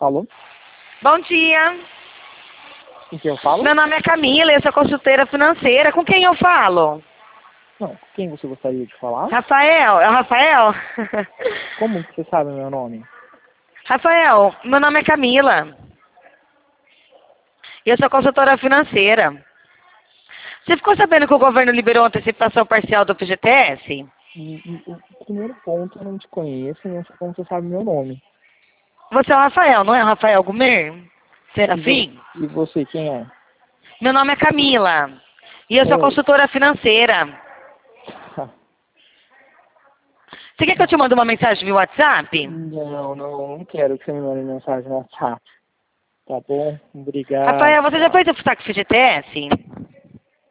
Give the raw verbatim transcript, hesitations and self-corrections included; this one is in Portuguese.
Alô? Bom dia. Com quem eu falo? Meu nome é Camila, eu sou consultora financeira. Com quem eu falo? Não, com quem você gostaria de falar? Rafael? É o Rafael? Como que você sabe o meu nome? Rafael, meu nome é Camila. Eu sou consultora financeira. Você ficou sabendo que o governo liberou a antecipação parcial do F G T S? E- e O primeiro ponto, eu não te conheço, e não sei como você sabe o meu nome. Você é o Rafael, não é o Rafael Gumer? E, Serafim? vo- e você, quem é? Meu nome é Camila. E eu sou É, consultora financeira. Você quer que eu te mande uma mensagem via WhatsApp? Não, não, não quero que você me mande mensagem no WhatsApp. Tá bom? Obrigado. Rafael, você já fez o saque F G T S?